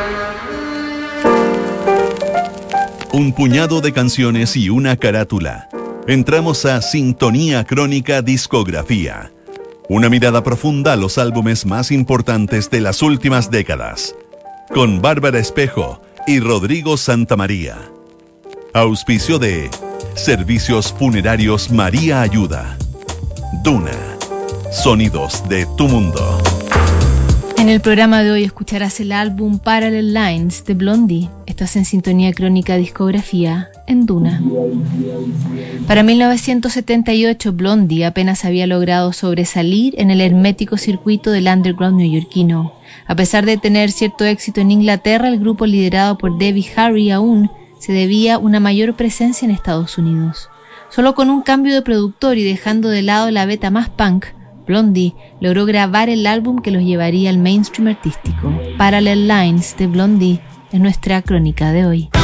Un puñado de canciones y una carátula. Entramos a Sintonía Crónica Discografía. Una mirada profunda a los álbumes más importantes de las últimas décadas. Con Bárbara Espejo y Rodrigo Santamaría. Auspicio de Servicios Funerarios María Ayuda. Duna. Sonidos de tu mundo. En el programa de hoy escucharás el álbum Parallel Lines de Blondie. Estás en Sintonía Crónica Discografía en Duna. Para 1978, Blondie apenas había logrado sobresalir en el hermético circuito del underground neoyorquino. A pesar de tener cierto éxito en Inglaterra, el grupo liderado por Debbie Harry aún se debía una mayor presencia en Estados Unidos. Solo con un cambio de productor y dejando de lado la beta más punk, Blondie logró grabar el álbum que los llevaría al mainstream artístico. Parallel Lines de Blondie es nuestra crónica de hoy.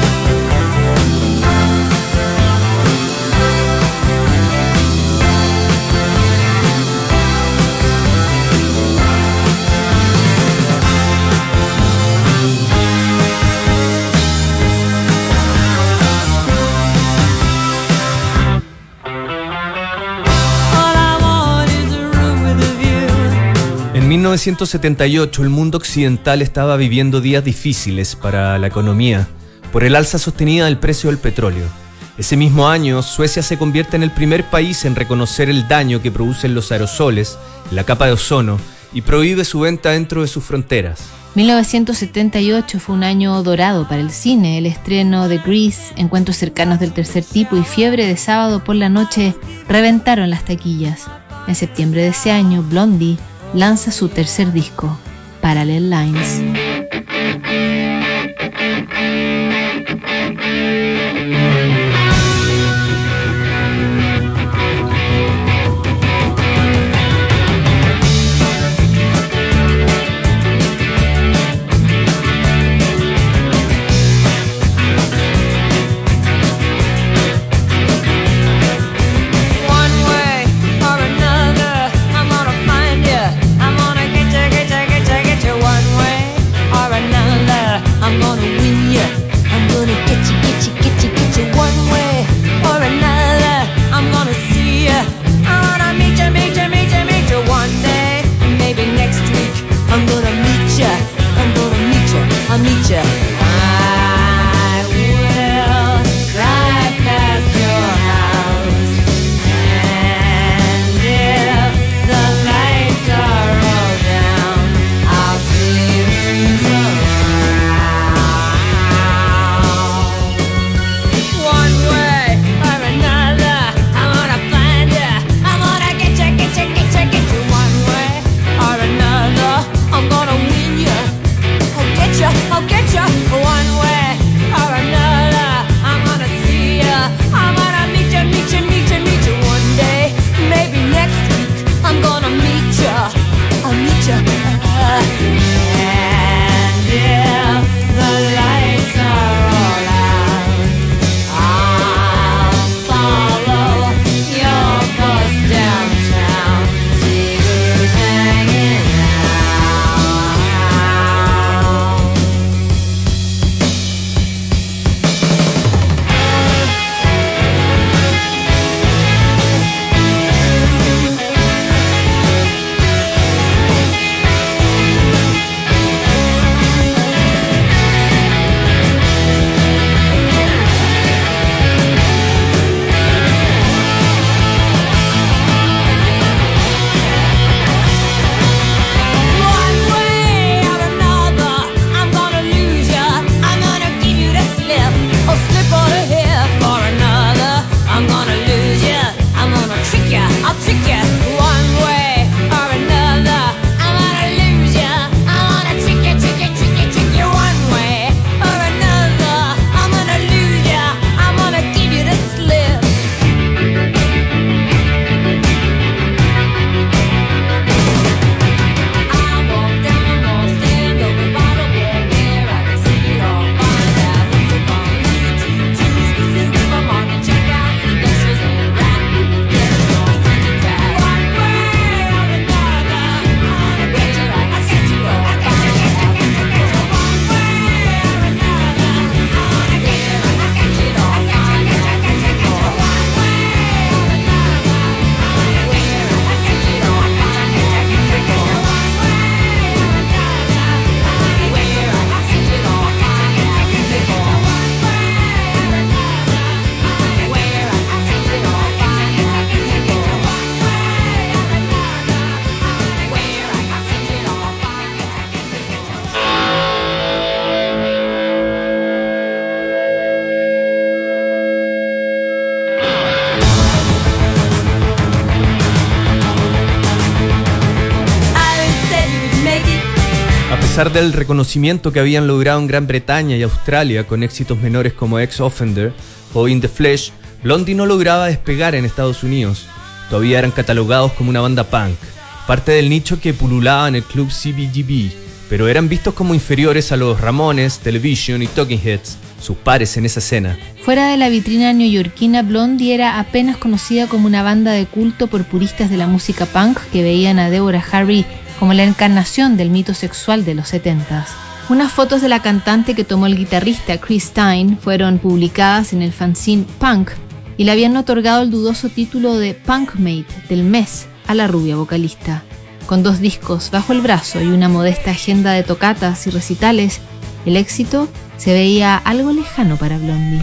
En 1978 el mundo occidental estaba viviendo días difíciles para la economía por el alza sostenida del precio del petróleo. Ese mismo año, Suecia se convierte en el primer país en reconocer el daño que producen los aerosoles en la capa de ozono y prohíbe su venta dentro de sus fronteras. 1978 fue un año dorado para el cine. El estreno de Grease, Encuentros cercanos del tercer tipo y Fiebre de sábado por la noche reventaron las taquillas. En septiembre de ese año, Blondie lanza su tercer disco, Parallel Lines. I'll get ya. A pesar del reconocimiento que habían logrado en Gran Bretaña y Australia con éxitos menores como Ex-Offender o In the Flesh, Blondie no lograba despegar en Estados Unidos. Todavía eran catalogados como una banda punk, parte del nicho que pululaba en el club CBGB, pero eran vistos como inferiores a los Ramones, Television y Talking Heads, sus pares en esa escena. Fuera de la vitrina neoyorquina, Blondie era apenas conocida como una banda de culto por puristas de la música punk que veían a Deborah Harry como la encarnación del mito sexual de los 70s. Unas fotos de la cantante que tomó el guitarrista Chris Stein fueron publicadas en el fanzine Punk y le habían otorgado el dudoso título de Punkmate del mes a la rubia vocalista. Con 2 discos bajo el brazo y una modesta agenda de tocatas y recitales, el éxito se veía algo lejano para Blondie.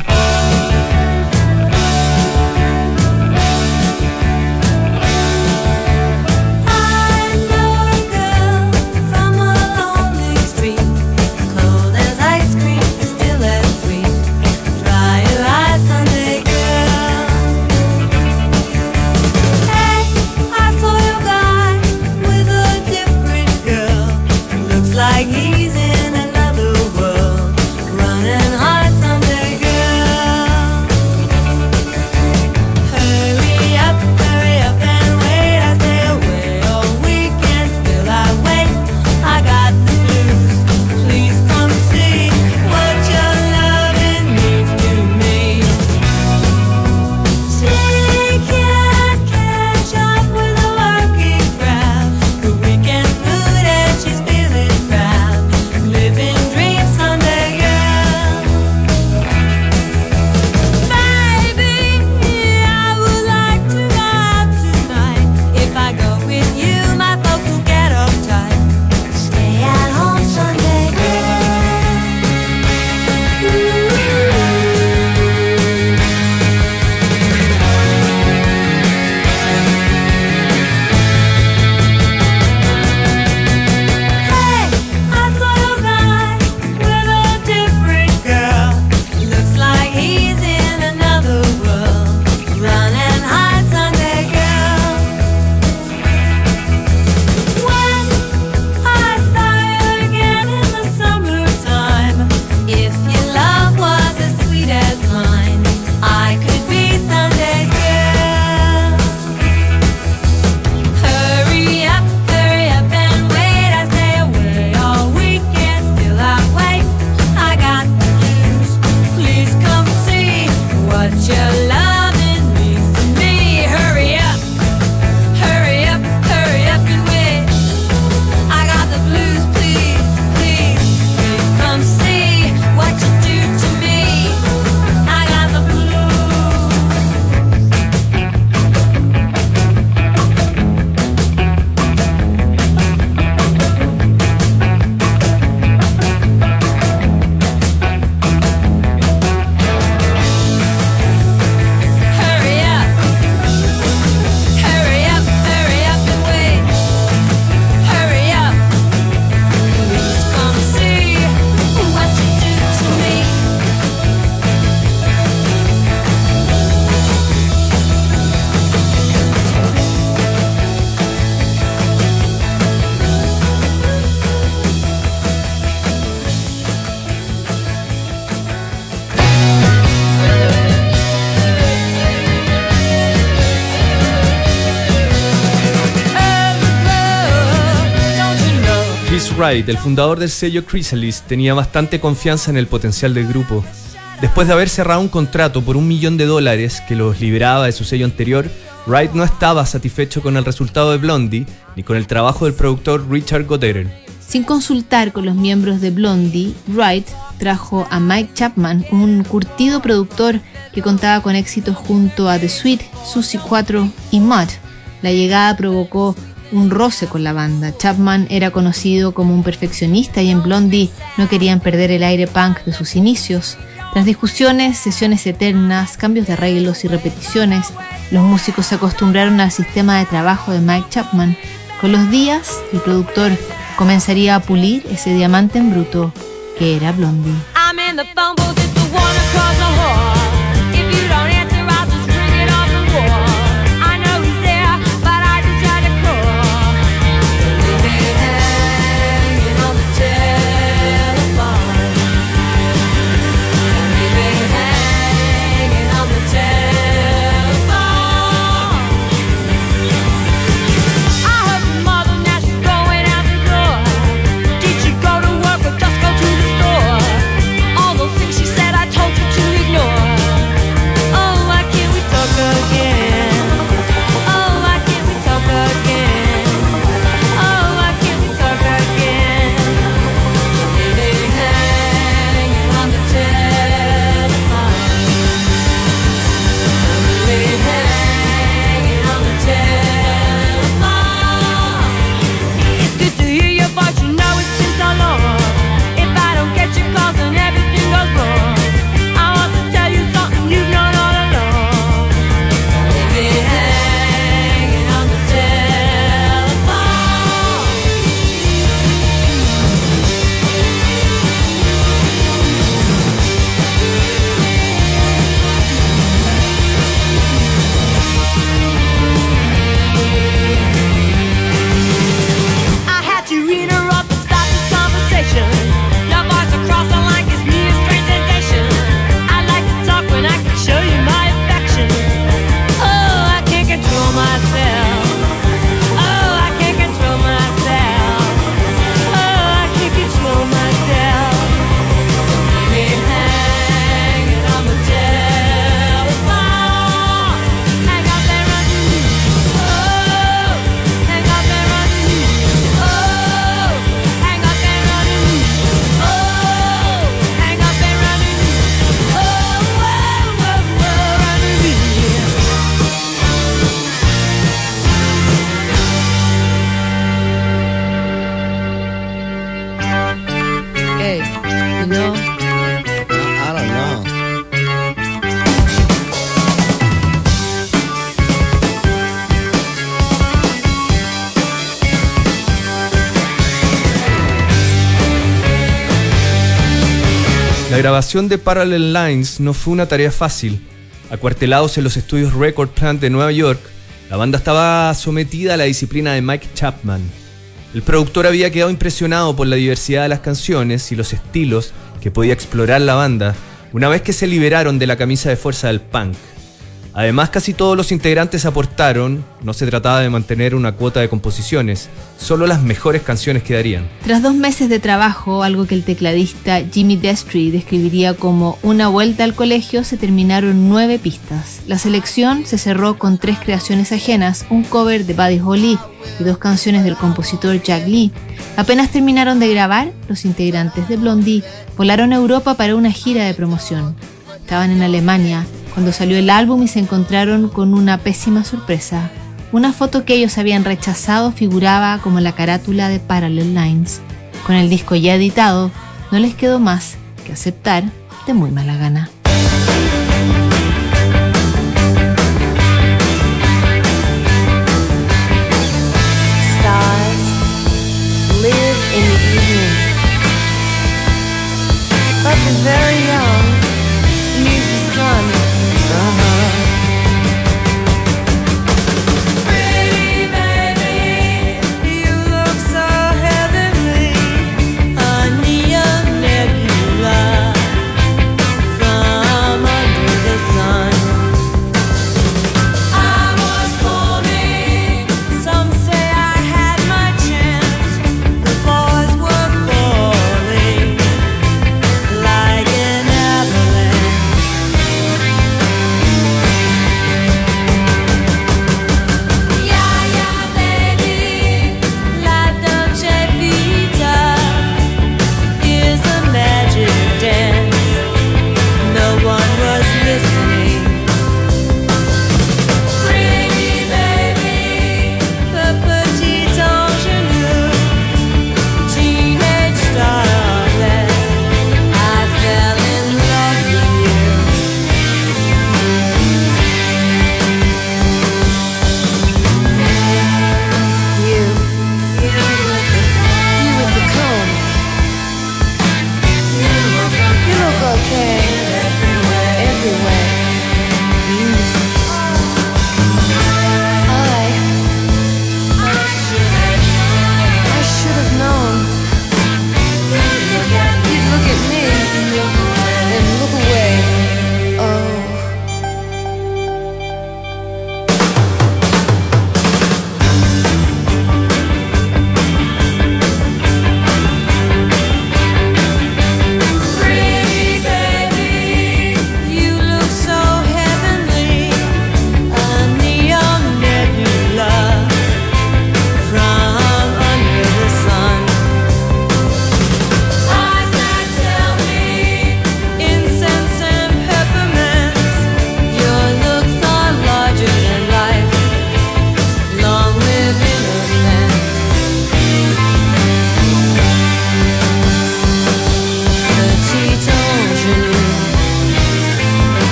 Wright, el fundador del sello Chrysalis, tenía bastante confianza en el potencial del grupo. Después de haber cerrado un contrato por $1 millón que los liberaba de su sello anterior, Wright no estaba satisfecho con el resultado de Blondie ni con el trabajo del productor Richard Gottehrer. Sin consultar con los miembros de Blondie, Wright trajo a Mike Chapman, un curtido productor que contaba con éxitos junto a The Sweet, Susie 4 y Mud. La llegada provocó un roce con la banda. Chapman era conocido como un perfeccionista y en Blondie no querían perder el aire punk de sus inicios. Tras discusiones, sesiones eternas, cambios de arreglos y repeticiones, los músicos se acostumbraron al sistema de trabajo de Mike Chapman. Con los días, el productor comenzaría a pulir ese diamante en bruto que era Blondie. say? You know? I don't know. La grabación de Parallel Lines no fue una tarea fácil. Acuartelados en los estudios Record Plant de Nueva York, la banda estaba sometida a la disciplina de Mike Chapman. El productor había quedado impresionado por la diversidad de las canciones y los estilos que podía explorar la banda una vez que se liberaron de la camisa de fuerza del punk. Además, casi todos los integrantes aportaron. No se trataba de mantener una cuota de composiciones, solo las mejores canciones quedarían. Tras 2 meses de trabajo, algo que el tecladista Jimmy Destry describiría como una vuelta al colegio, se terminaron 9 pistas. La selección se cerró con 3 creaciones ajenas, un cover de Buddy Holly y 2 canciones del compositor Jack Lee. Apenas terminaron de grabar, los integrantes de Blondie volaron a Europa para una gira de promoción. Estaban en Alemania cuando salió el álbum y se encontraron con una pésima sorpresa. Una foto que ellos habían rechazado figuraba como la carátula de Parallel Lines. Con el disco ya editado, no les quedó más que aceptar de muy mala gana. Stars live in the evening, but the very young need the sun. Like an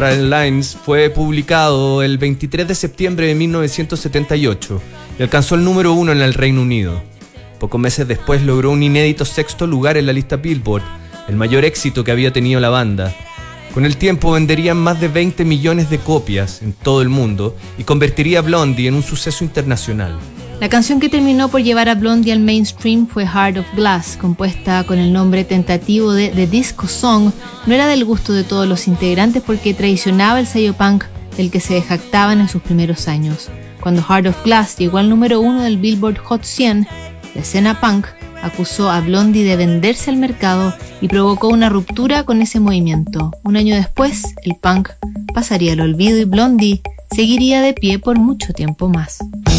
Parallel Lines fue publicado el 23 de septiembre de 1978 y alcanzó el número 1 en el Reino Unido. Pocos meses después logró un inédito 6º lugar en la lista Billboard, el mayor éxito que había tenido la banda. Con el tiempo venderían más de 20 millones de copias en todo el mundo y convertiría a Blondie en un suceso internacional. La canción que terminó por llevar a Blondie al mainstream fue Heart of Glass, compuesta con el nombre tentativo de The Disco Song. No era del gusto de todos los integrantes porque traicionaba el sello punk del que se jactaban en sus primeros años. Cuando Heart of Glass llegó al número 1 del Billboard Hot 100, la escena punk acusó a Blondie de venderse al mercado y provocó una ruptura con ese movimiento. Un año después, el punk pasaría al olvido y Blondie seguiría de pie por mucho tiempo más.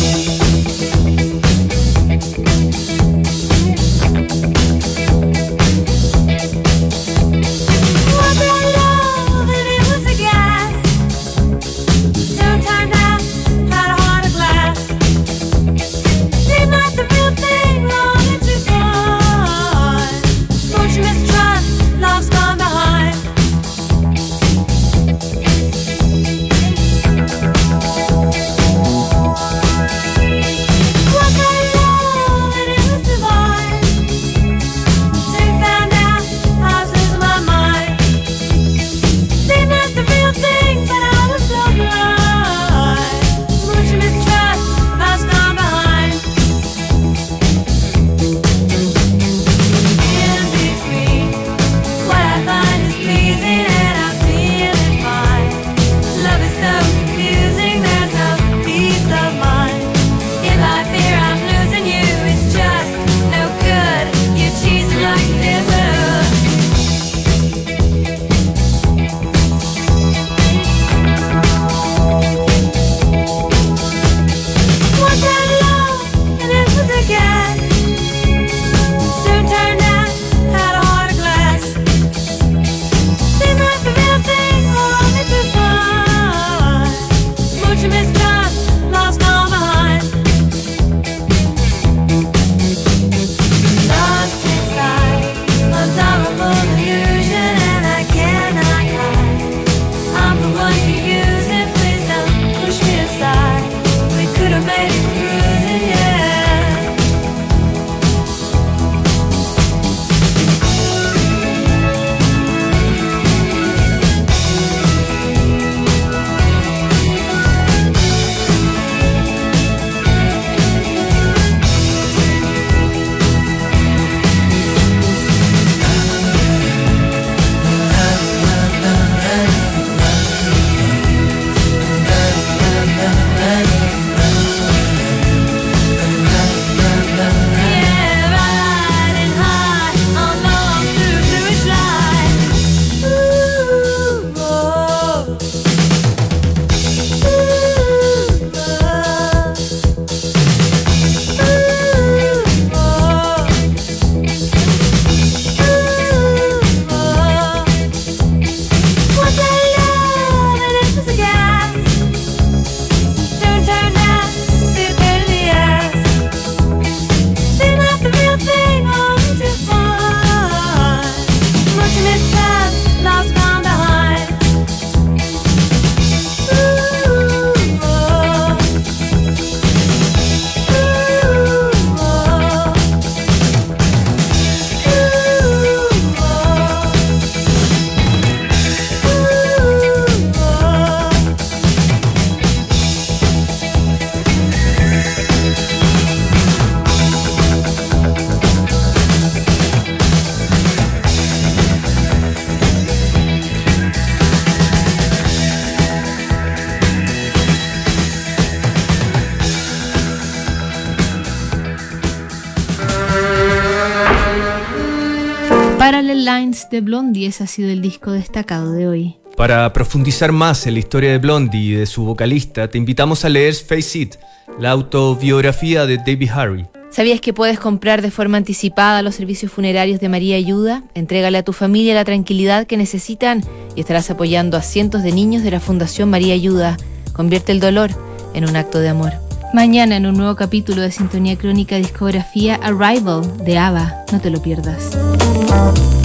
Parallel Lines de Blondie, ese ha sido el disco destacado de hoy. Para profundizar más en la historia de Blondie y de su vocalista, te invitamos a leer Face It, la autobiografía de Debbie Harry. ¿Sabías que puedes comprar de forma anticipada los servicios funerarios de María Ayuda? Entrégale a tu familia la tranquilidad que necesitan y estarás apoyando a cientos de niños de la Fundación María Ayuda. Convierte el dolor en un acto de amor. Mañana en un nuevo capítulo de Sintonía Crónica Discografía, Arrival de ABBA. No te lo pierdas.